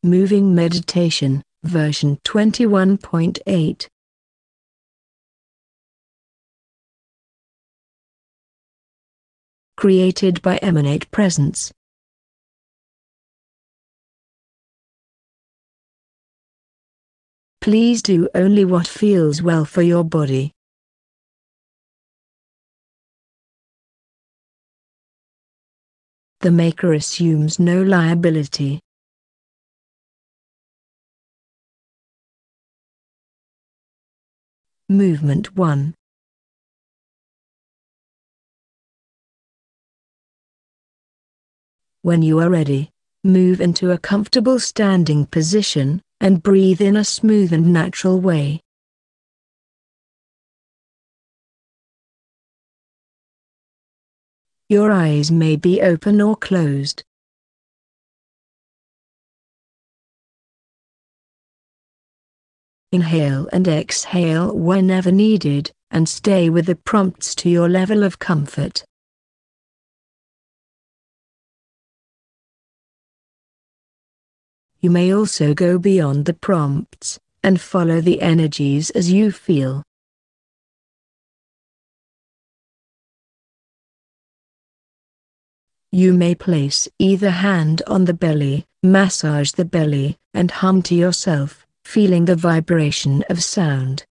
Moving Meditation, version 21.8. Created by Emanate Presence. Please do only what feels well for your body. The Maker assumes no liability. Movement 1. When you are ready, move into a comfortable standing position, and breathe in a smooth and natural way. Your eyes may be open or closed. Inhale and exhale whenever needed, and stay with the prompts to your level of comfort. You may also go beyond the prompts, and follow the energies as you feel. You may place either hand on the belly, massage the belly, and hum to yourself, feeling the vibration of sound.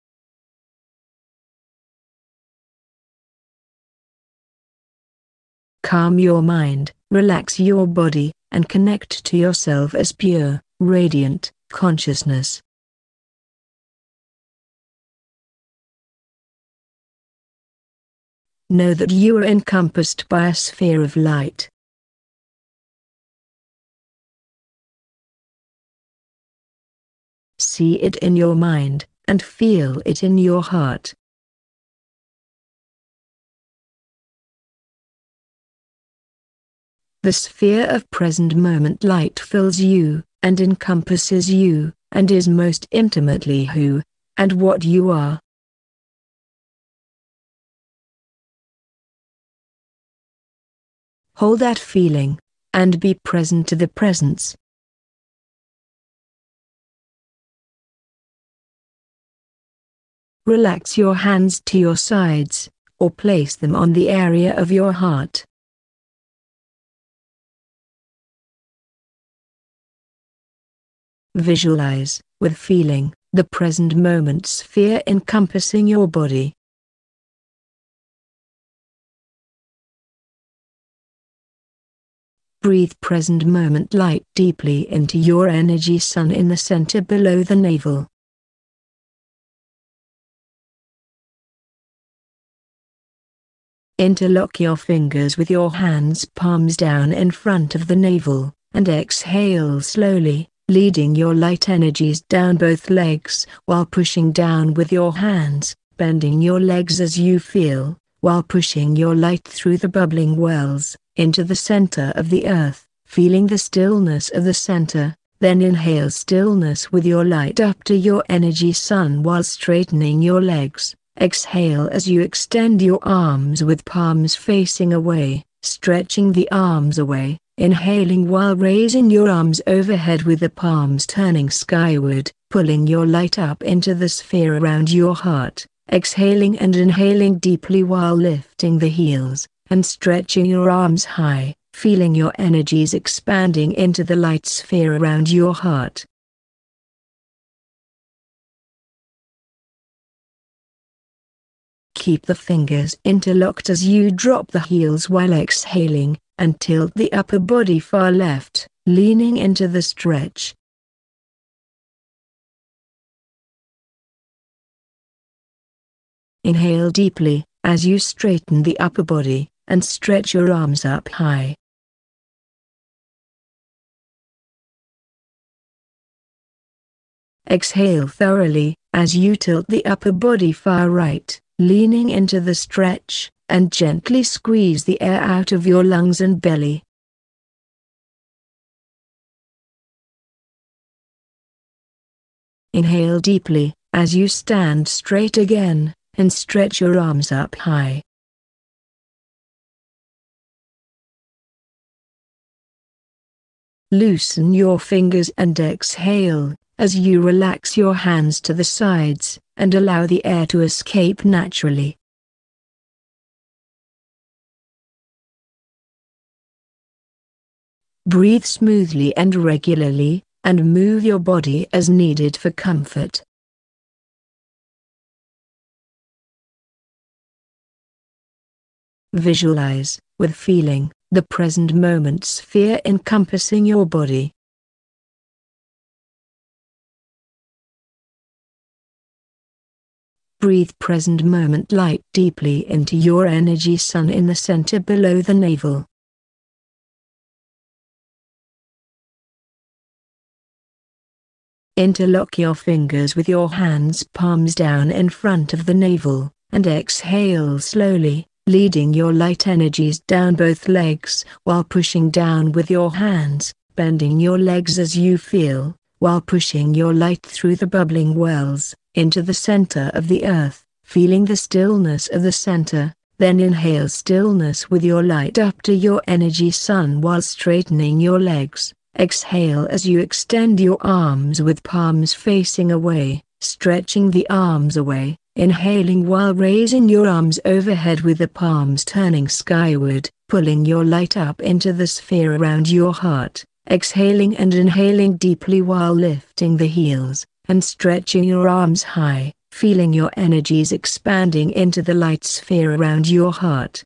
Calm your mind, relax your body, and connect to yourself as pure, radiant consciousness. Know that you are encompassed by a sphere of light. See it in your mind, and feel it in your heart. The sphere of present moment light fills you, and encompasses you, and is most intimately who and what you are. Hold that feeling, and be present to the presence. Relax your hands to your sides, or place them on the area of your heart. Visualize, with feeling, the present moment sphere encompassing your body. Breathe present moment light deeply into your energy sun in the center below the navel. Interlock your fingers with your hands palms down in front of the navel, and exhale slowly, leading your light energies down both legs while pushing down with your hands, bending your legs as you feel, while pushing your light through the bubbling wells, into the center of the earth, feeling the stillness of the center. Then inhale stillness with your light up to your energy sun while straightening your legs. Exhale as you extend your arms with palms facing away, stretching the arms away, inhaling while raising your arms overhead with the palms turning skyward, pulling your light up into the sphere around your heart, exhaling and inhaling deeply while lifting the heels, and stretching your arms high, feeling your energies expanding into the light sphere around your heart. Keep the fingers interlocked as you drop the heels while exhaling, and tilt the upper body far left, leaning into the stretch. Inhale deeply, as you straighten the upper body, and stretch your arms up high. Exhale thoroughly, as you tilt the upper body far right, leaning into the stretch, and gently squeeze the air out of your lungs and belly. Inhale deeply, as you stand straight again, and stretch your arms up high. Loosen your fingers and exhale, as you relax your hands to the sides, and allow the air to escape naturally. Breathe smoothly and regularly, and move your body as needed for comfort. Visualize, with feeling, the present moment sphere encompassing your body. Breathe present moment light deeply into your energy sun in the center below the navel. Interlock your fingers with your hands palms down in front of the navel, and exhale slowly, leading your light energies down both legs while pushing down with your hands, bending your legs as you feel, while pushing your light through the bubbling wells, into the center of the earth, feeling the stillness of the center. Then inhale stillness with your light up to your energy sun while straightening your legs. Exhale as you extend your arms with palms facing away, stretching the arms away, inhaling while raising your arms overhead with the palms turning skyward, pulling your light up into the sphere around your heart, exhaling and inhaling deeply while lifting the heels, and stretching your arms high, feeling your energies expanding into the light sphere around your heart.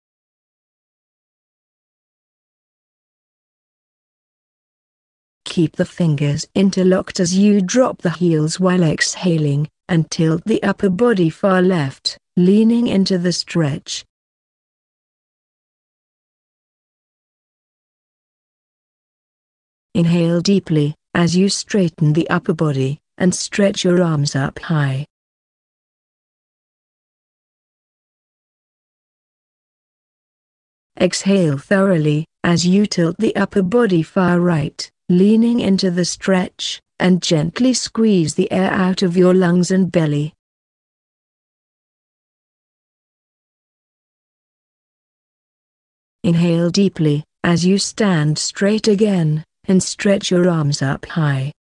Keep the fingers interlocked as you drop the heels while exhaling, and tilt the upper body far left, leaning into the stretch. Inhale deeply, as you straighten the upper body, and stretch your arms up high. Exhale thoroughly, as you tilt the upper body far right, leaning into the stretch, and gently squeeze the air out of your lungs and belly. Inhale deeply, as you stand straight again, and stretch your arms up high.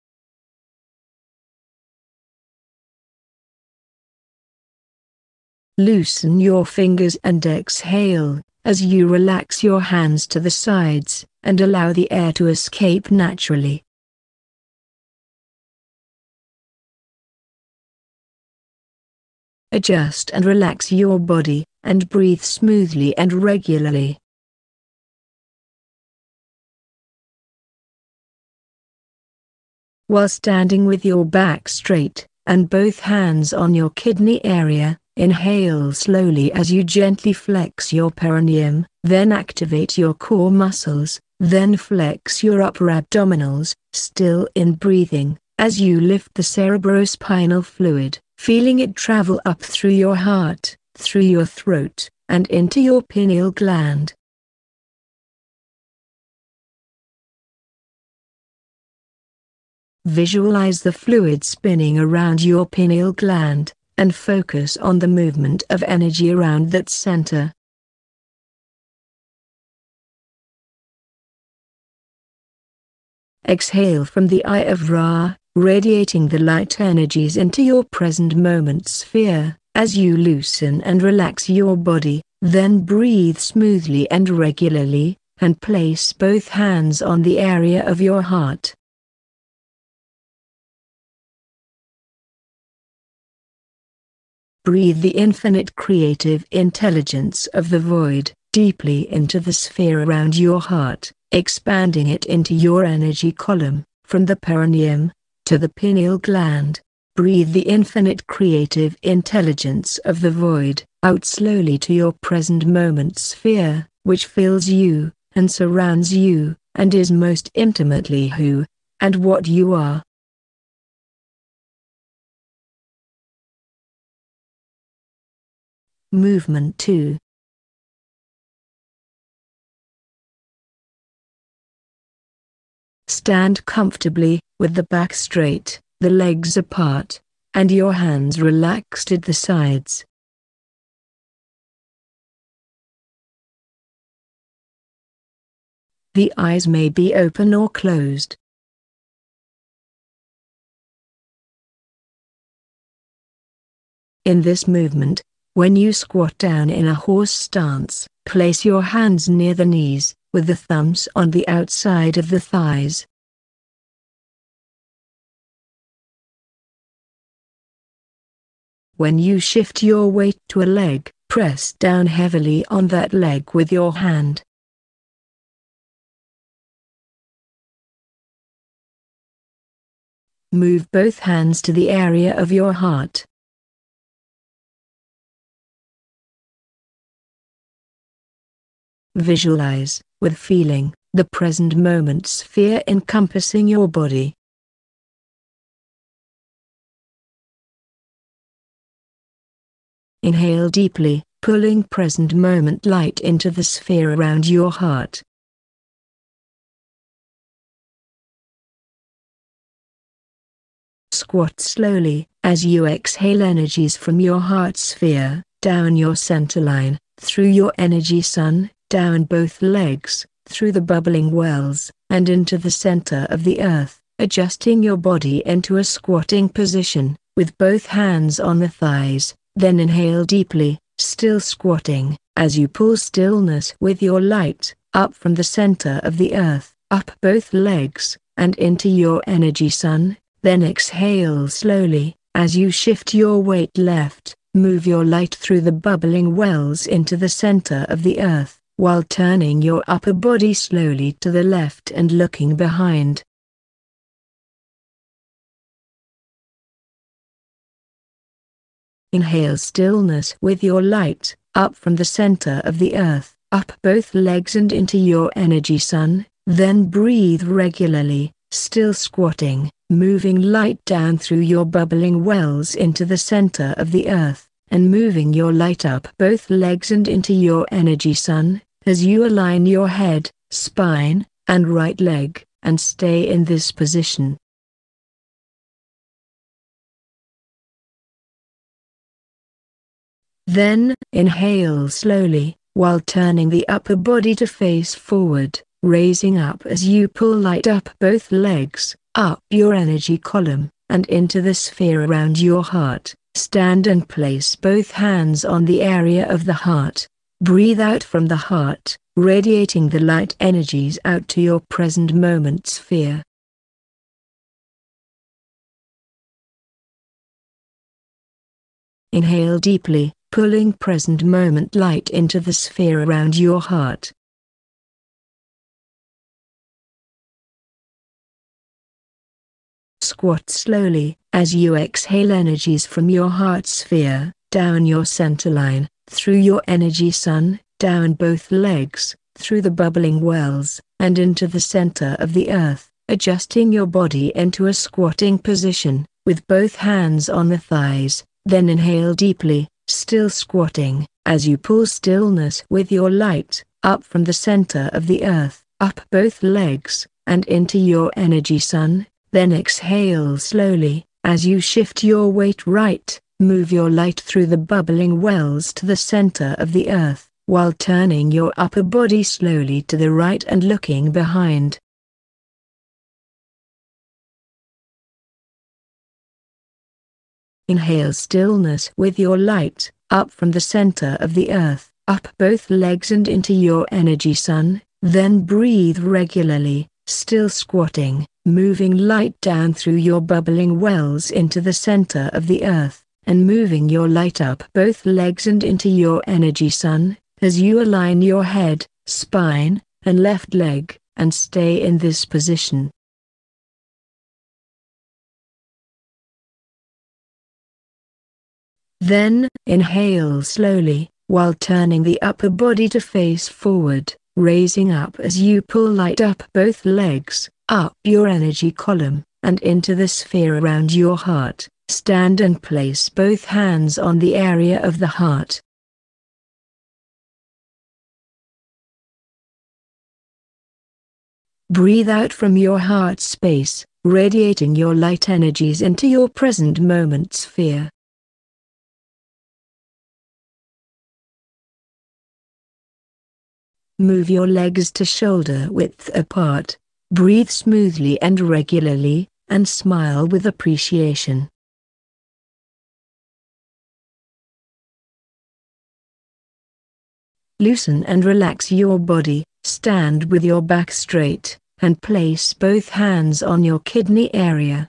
Loosen your fingers and exhale, as you relax your hands to the sides, and allow the air to escape naturally. Adjust and relax your body, and breathe smoothly and regularly. While standing with your back straight, and both hands on your kidney area, inhale slowly as you gently flex your perineum, then activate your core muscles, then flex your upper abdominals, still in breathing, as you lift the cerebrospinal fluid, feeling it travel up through your heart, through your throat, and into your pineal gland. Visualize the fluid spinning around your pineal gland, and focus on the movement of energy around that center. Exhale from the Eye of Ra, radiating the light energies into your present moment sphere, as you loosen and relax your body, then breathe smoothly and regularly, and place both hands on the area of your heart. Breathe the infinite creative intelligence of the void deeply into the sphere around your heart, expanding it into your energy column, from the perineum to the pineal gland. Breathe the infinite creative intelligence of the void out slowly to your present moment sphere, which fills you, and surrounds you, and is most intimately who and what you are. Movement 2. Stand comfortably, with the back straight, the legs apart, and your hands relaxed at the sides. The eyes may be open or closed. In this movement, when you squat down in a horse stance, place your hands near the knees, with the thumbs on the outside of the thighs. When you shift your weight to a leg, press down heavily on that leg with your hand. Move both hands to the area of your heart. Visualize, with feeling, the present moment sphere encompassing your body. Inhale deeply, pulling present moment light into the sphere around your heart. Squat slowly, as you exhale energies from your heart sphere, down your center line, through your energy sun, down both legs, through the bubbling wells, and into the center of the earth, adjusting your body into a squatting position, with both hands on the thighs. Then inhale deeply, still squatting, as you pull stillness with your light, up from the center of the earth, up both legs, and into your energy sun. Then exhale slowly, as you shift your weight left, move your light through the bubbling wells into the center of the earth, while turning your upper body slowly to the left and looking behind. Inhale stillness with your light, up from the center of the earth, up both legs and into your energy sun. Then breathe regularly, still squatting, moving light down through your bubbling wells into the center of the earth, and moving your light up both legs and into your energy sun, as you align your head, spine, and right leg, and stay in this position. Then, inhale slowly, while turning the upper body to face forward, raising up as you pull light up both legs, up your energy column, and into the sphere around your heart. Stand and place both hands on the area of the heart. Breathe out from the heart, radiating the light energies out to your present moment sphere. Inhale deeply, pulling present moment light into the sphere around your heart. Squat slowly, as you exhale energies from your heart sphere, down your center line, through your energy sun, down both legs, through the bubbling wells, and into the center of the earth, adjusting your body into a squatting position, with both hands on the thighs. Then inhale deeply, still squatting, as you pull stillness with your light, up from the center of the earth, up both legs, and into your energy sun. Then exhale slowly, as you shift your weight right, move your light through the bubbling wells to the center of the earth, while turning your upper body slowly to the right and looking behind. Inhale stillness with your light, up from the center of the earth, up both legs and into your energy sun. Then breathe regularly, still squatting, moving light down through your bubbling wells into the center of the earth, and moving your light up both legs and into your energy sun, as you align your head, spine, and left leg, and stay in this position. Then, inhale slowly, while turning the upper body to face forward, raising up as you pull light up both legs, up your energy column, and into the sphere around your heart. Stand and place both hands on the area of the heart. Breathe out from your heart space, radiating your light energies into your present moment sphere. Move your legs to shoulder width apart. Breathe smoothly and regularly, and smile with appreciation. Loosen and relax your body. Stand with your back straight, and place both hands on your kidney area.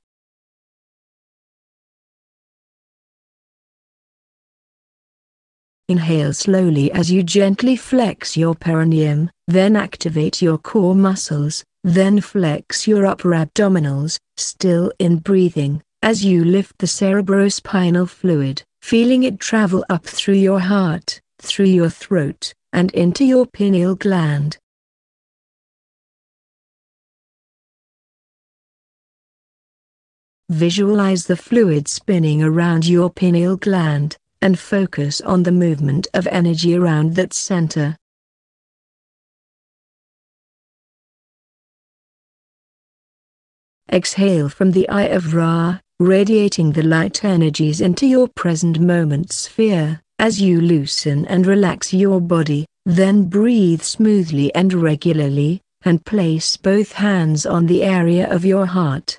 Inhale slowly as you gently flex your perineum, then activate your core muscles, then flex your upper abdominals, still in breathing, as you lift the cerebrospinal fluid, feeling it travel up through your heart, through your throat, and into your pineal gland. Visualize the fluid spinning around your pineal gland, and focus on the movement of energy around that center. Exhale from the Eye of Ra, radiating the light energies into your present moment sphere, as you loosen and relax your body, then breathe smoothly and regularly, and place both hands on the area of your heart.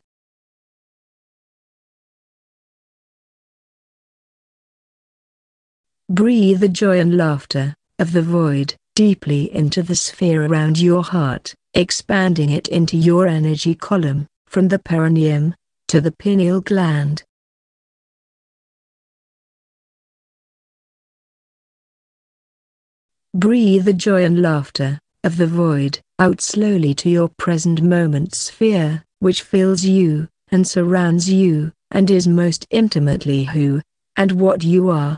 Breathe the joy and laughter of the void deeply into the sphere around your heart, expanding it into your energy column, from the perineum to the pineal gland. Breathe the joy and laughter of the void out slowly to your present moment sphere, which fills you, and surrounds you, and is most intimately who and what you are.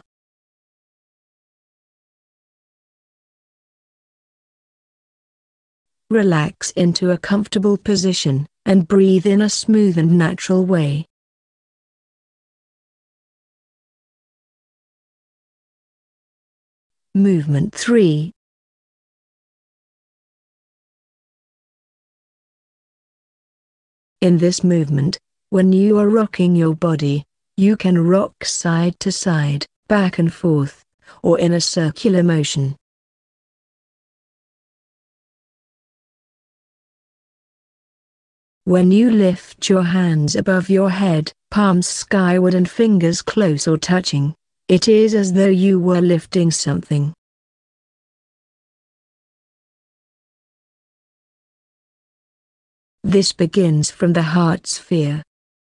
Relax into a comfortable position, and breathe in a smooth and natural way. Movement 3. In this movement, when you are rocking your body, you can rock side to side, back and forth, or in a circular motion. When you lift your hands above your head, palms skyward and fingers close or touching, it is as though you were lifting something. This begins from the heart sphere.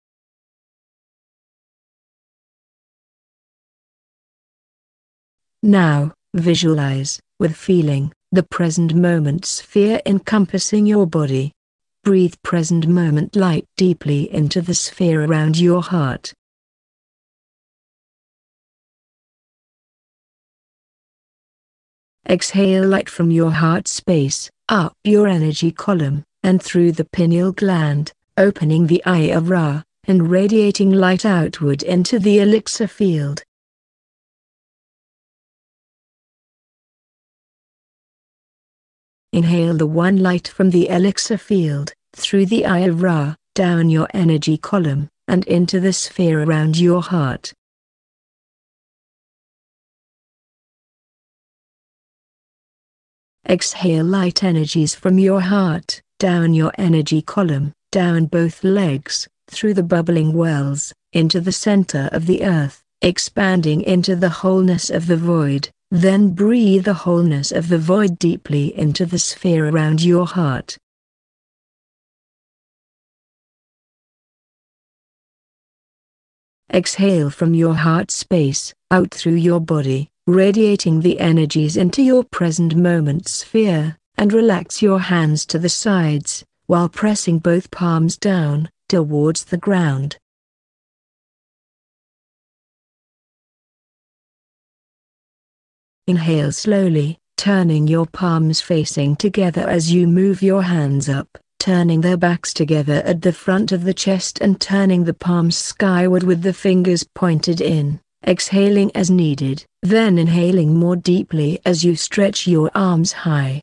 Now, visualize, with feeling, the present moment sphere encompassing your body. Breathe present moment light deeply into the sphere around your heart. Exhale light from your heart space, up your energy column, and through the pineal gland, opening the Eye of Ra, and radiating light outward into the elixir field. Inhale the one light from the elixir field, through the Eye of Ra, down your energy column, and into the sphere around your heart. Exhale light energies from your heart, down your energy column, down both legs, through the bubbling wells, into the center of the earth, expanding into the wholeness of the void. Then breathe the wholeness of the void deeply into the sphere around your heart. Exhale from your heart space, out through your body, radiating the energies into your present moment sphere, and relax your hands to the sides, while pressing both palms down, towards the ground. Inhale slowly, turning your palms facing together as you move your hands up, turning their backs together at the front of the chest and turning the palms skyward with the fingers pointed in, exhaling as needed, then inhaling more deeply as you stretch your arms high.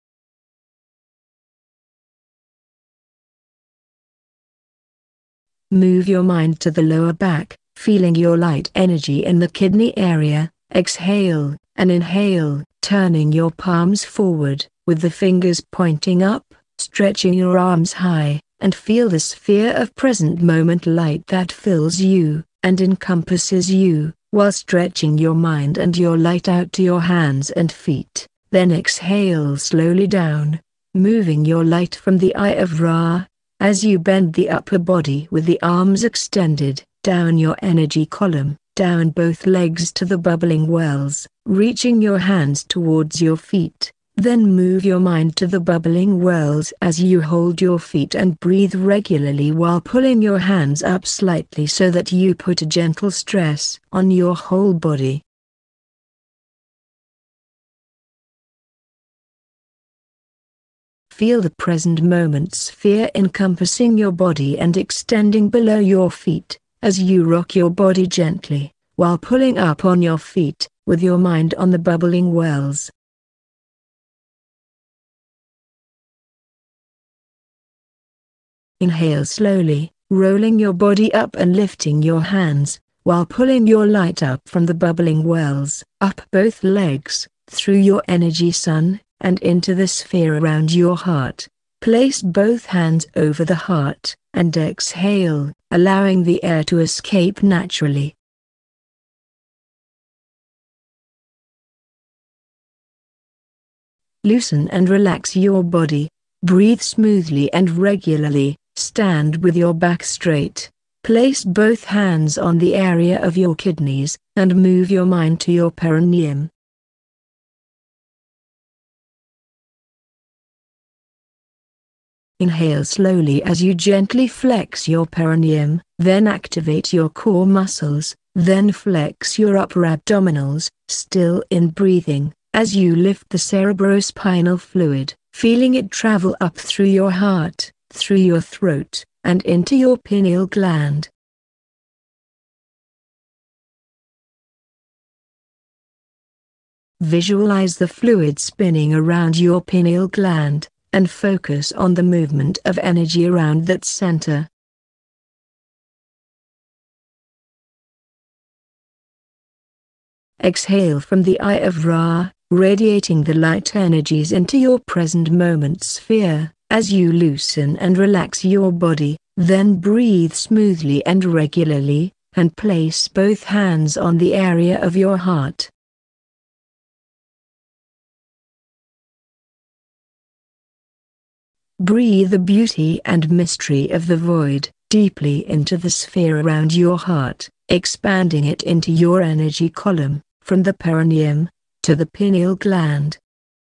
Move your mind to the lower back, feeling your light energy in the kidney area. Exhale, and inhale, turning your palms forward, with the fingers pointing up, stretching your arms high, and feel the sphere of present moment light that fills you and encompasses you, while stretching your mind and your light out to your hands and feet. Then exhale slowly down, moving your light from the Eye of Ra, as you bend the upper body with the arms extended, down your energy column, down both legs to the bubbling wells, reaching your hands towards your feet. Then move your mind to the bubbling wells as you hold your feet and breathe regularly while pulling your hands up slightly so that you put a gentle stress on your whole body. Feel the present moment sphere encompassing your body and extending below your feet, as you rock your body gently, while pulling up on your feet, with your mind on the bubbling wells. Inhale slowly, rolling your body up and lifting your hands, while pulling your light up from the bubbling wells, up both legs, through your energy sun, and into the sphere around your heart. Place both hands over the heart, and exhale, allowing the air to escape naturally. Loosen and relax your body. Breathe smoothly and regularly. Stand with your back straight. Place both hands on the area of your kidneys, and move your mind to your perineum. Inhale slowly as you gently flex your perineum, then activate your core muscles, then flex your upper abdominals, still in breathing, as you lift the cerebrospinal fluid, feeling it travel up through your heart, through your throat, and into your pineal gland. Visualize the fluid spinning around your pineal gland, and focus on the movement of energy around that center. Exhale from the Eye of Ra, radiating the light energies into your present moment sphere. As you loosen and relax your body, then breathe smoothly and regularly, and place both hands on the area of your heart. Breathe the beauty and mystery of the void deeply into the sphere around your heart, expanding it into your energy column, from the perineum to the pineal gland.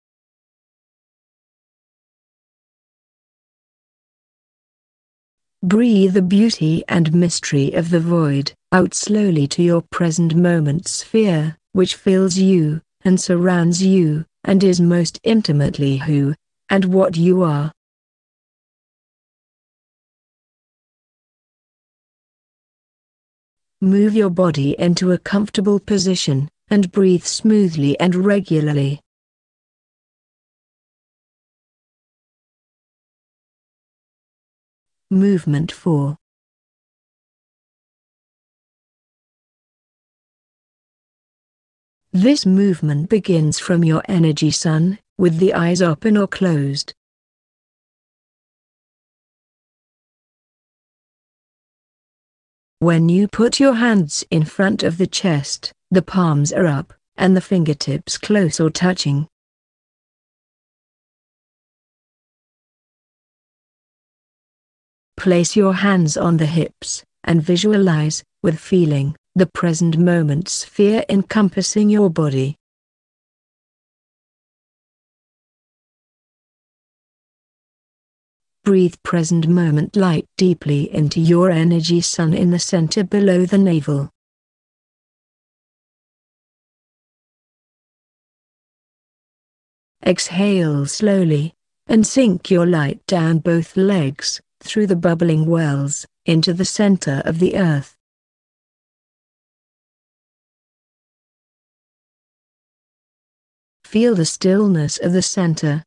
Breathe the beauty and mystery of the void out slowly to your present moment sphere, which fills you, and surrounds you, and is most intimately who and what you are. Move your body into a comfortable position, and breathe smoothly and regularly. Movement 4. This movement begins from your energy sun, with the eyes open or closed. When you put your hands in front of the chest, the palms are up, and the fingertips close or touching. Place your hands on the hips, and visualize, with feeling, the present moment sphere encompassing your body. Breathe present moment light deeply into your energy sun in the center below the navel. Exhale slowly, and sink your light down both legs, through the bubbling wells, into the center of the earth. Feel the stillness of the center.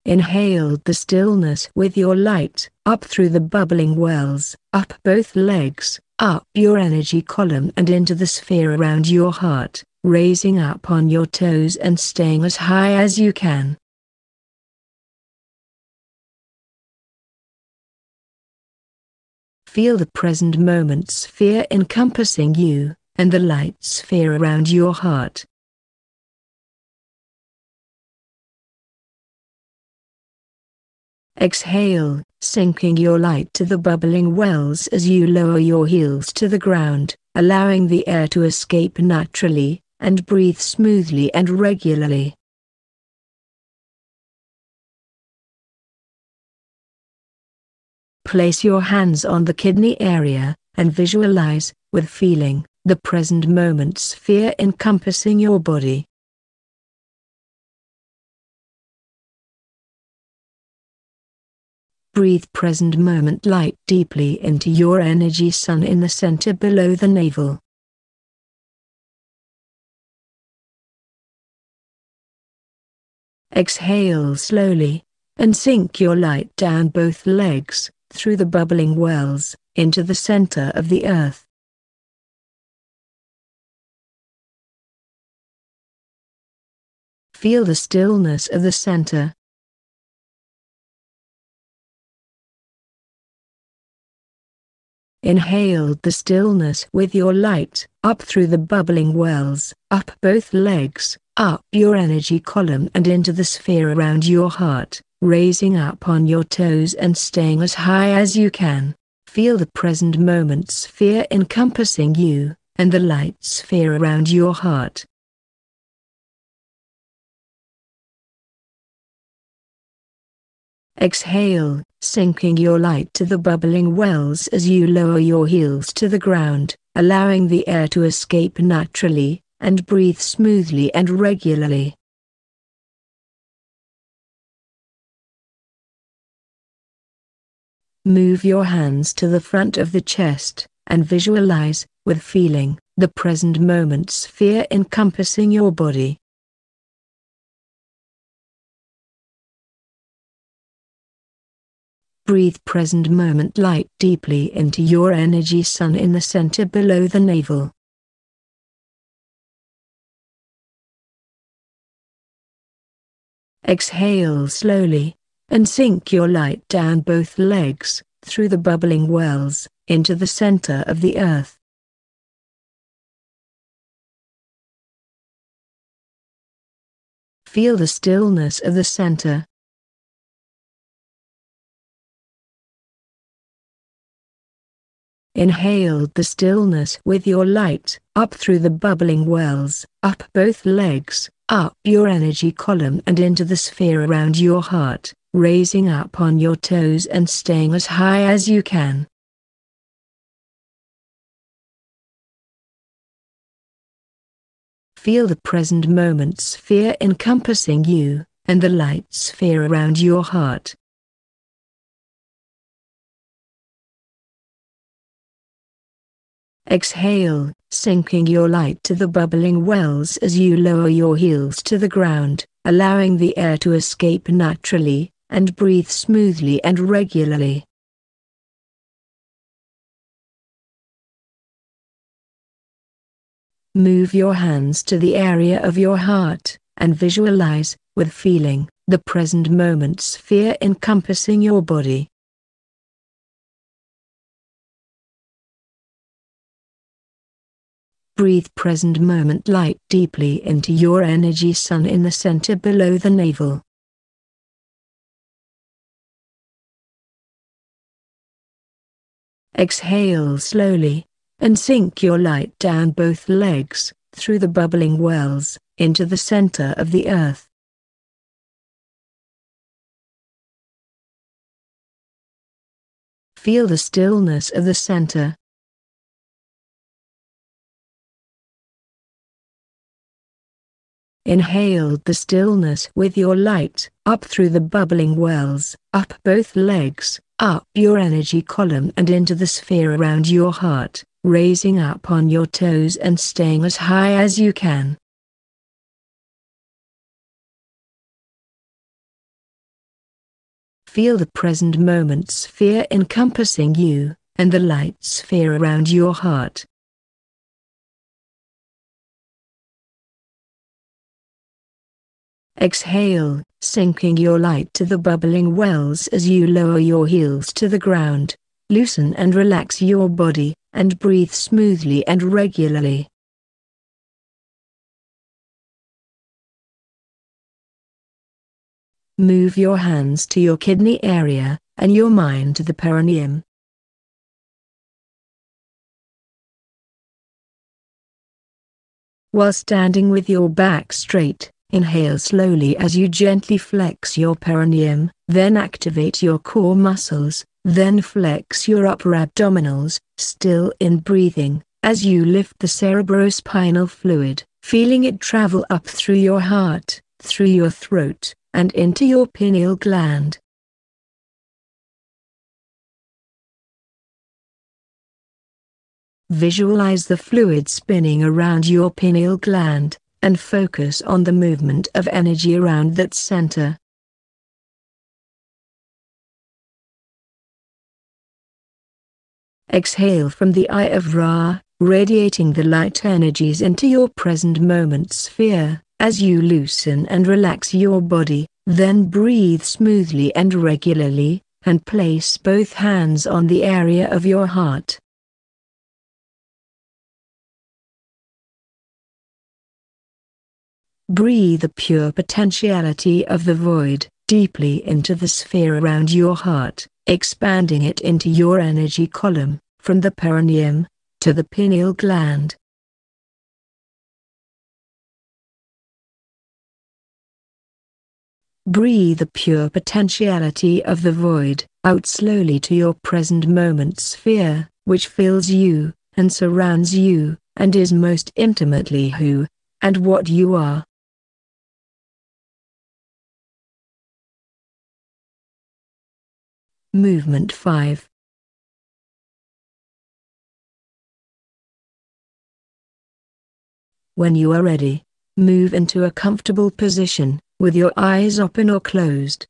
Inhale the stillness with your light, up through the bubbling wells, up both legs, up your energy column and into the sphere around your heart, raising up on your toes and staying as high as you can. Feel the present moment sphere encompassing you, and the light sphere around your heart. Exhale, sinking your light to the bubbling wells as you lower your heels to the ground, allowing the air to escape naturally, and breathe smoothly and regularly. Place your hands on the kidney area, and visualize, with feeling, the present moment sphere encompassing your body. Breathe present moment light deeply into your energy sun in the center below the navel. Exhale slowly, and sink your light down both legs, through the bubbling wells, into the center of the earth. Feel the stillness of the center. Inhale the stillness with your light, up through the bubbling wells, up both legs, up your energy column and into the sphere around your heart, raising up on your toes and staying as high as you can. Feel the present moment sphere encompassing you, and the light sphere around your heart. Exhale, sinking your light to the bubbling wells as you lower your heels to the ground, allowing the air to escape naturally, and breathe smoothly and regularly. Move your hands to the front of the chest, and visualize, with feeling, the present moment sphere encompassing your body. Breathe present moment light deeply into your energy sun in the center below the navel. Exhale slowly, and sink your light down both legs, through the bubbling wells, into the center of the earth. Feel the stillness of the center. Inhale the stillness with your light, up through the bubbling wells, up both legs, up your energy column and into the sphere around your heart, raising up on your toes and staying as high as you can. Feel the present moment sphere encompassing you, and the light sphere around your heart. Exhale, sinking your light to the bubbling wells as you lower your heels to the ground, allowing the air to escape naturally, and breathe smoothly and regularly. Move your hands to the area of your heart, and visualize, with feeling, the present moment sphere encompassing your body. Breathe present moment light deeply into your energy sun in the center below the navel. Exhale slowly, and sink your light down both legs, through the bubbling wells, into the center of the earth. Feel the stillness of the center. Inhale the stillness with your light, up through the bubbling wells, up both legs, up your energy column and into the sphere around your heart, raising up on your toes and staying as high as you can. Feel the present moment sphere encompassing you, and the light sphere around your heart. Exhale, sinking your light to the bubbling wells as you lower your heels to the ground. Loosen and relax your body, and breathe smoothly and regularly. Move your hands to your kidney area, and your mind to the perineum. While standing with your back straight, inhale slowly as you gently flex your perineum, then activate your core muscles, then flex your upper abdominals, still in breathing, as you lift the cerebrospinal fluid, feeling it travel up through your heart, through your throat, and into your pineal gland. Visualize the fluid spinning around your pineal gland, and focus on the movement of energy around that center. Exhale from the Eye of Ra, radiating the light energies into your present moment sphere, as you loosen and relax your body, then breathe smoothly and regularly, and place both hands on the area of your heart. Breathe the pure potentiality of the void deeply into the sphere around your heart, expanding it into your energy column, from the perineum to the pineal gland. Breathe the pure potentiality of the void out slowly to your present moment sphere, which fills you, and surrounds you, and is most intimately who and what you are. Movement 5. When you are ready, move into a comfortable position, with your eyes open or closed.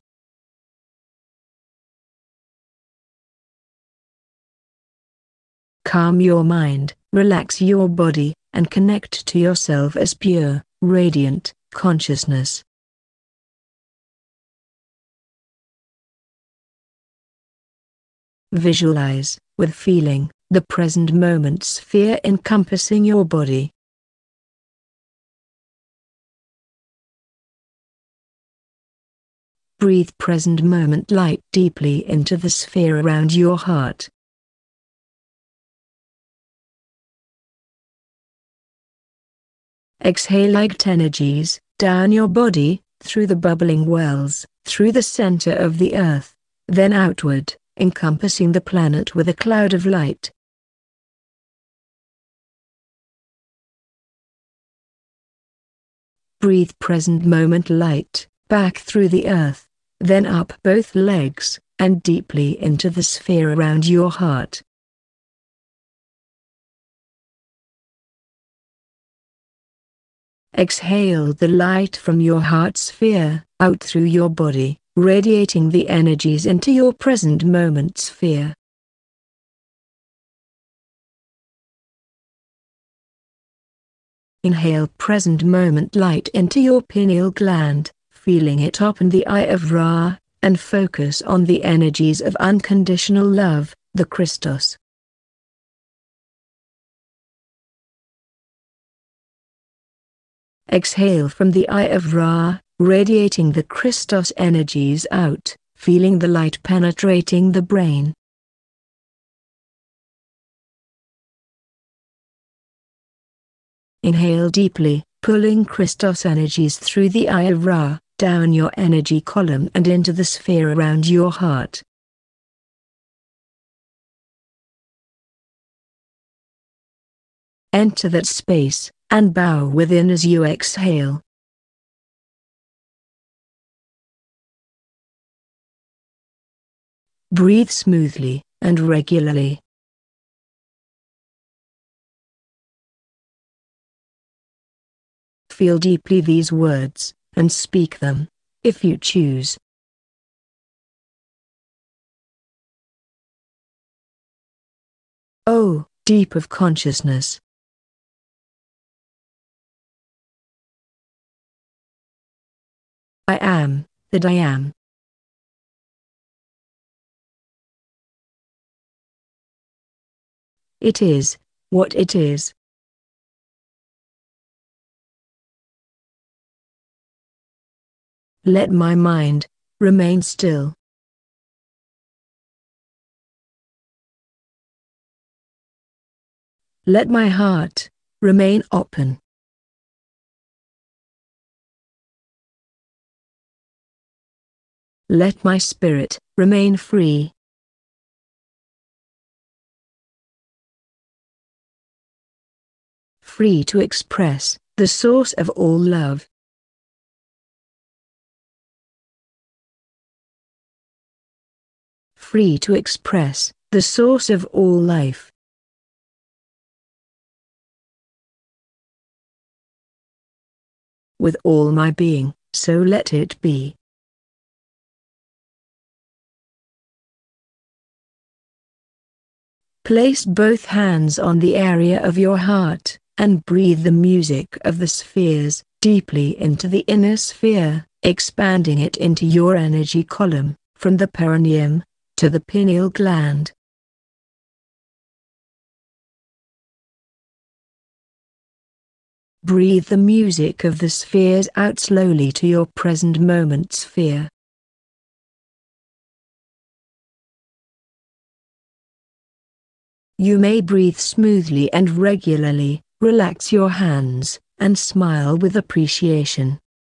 Calm your mind, relax your body, and connect to yourself as pure, radiant consciousness. Visualize, with feeling, the present moment sphere encompassing your body. Breathe present moment light deeply into the sphere around your heart. Exhale light energies down your body, through the bubbling wells, through the center of the earth, then outward, encompassing the planet with a cloud of light. Breathe present moment light back through the earth, then up both legs, and deeply into the sphere around your heart. Exhale the light from your heart sphere, out through your body, radiating the energies into your present moment sphere. Inhale present moment light into your pineal gland, feeling it open the Eye of Ra, and focus on the energies of unconditional love, the Christos. Exhale from the Eye of Ra, radiating the Christos energies out, feeling the light penetrating the brain. Inhale deeply, pulling Christos energies through the Eye of Ra, down your energy column and into the sphere around your heart. Enter that space, and bow within as you exhale. Breathe smoothly and regularly. Feel deeply these words, and speak them, if you choose. Oh, deep of consciousness. I am, that I am. It is, what it is. Let my mind remain still. Let my heart remain open. Let my spirit remain free. Free to express the source of all love. Free to express the source of all life. With all my being, so let it be. Place both hands on the area of your heart, and breathe the music of the spheres deeply into the inner sphere, expanding it into your energy column, from the perineum to the pineal gland. Breathe the music of the spheres out slowly to your present moment sphere. You may breathe smoothly and regularly, relax your hands, and smile with appreciation.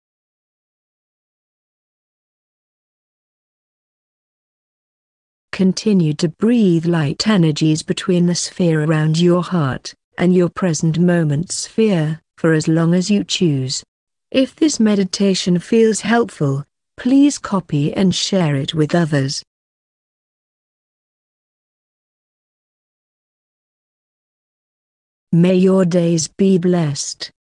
Continue to breathe light energies between the sphere around your heart and your present moment sphere, for as long as you choose. If this meditation feels helpful, please copy and share it with others. May your days be blessed.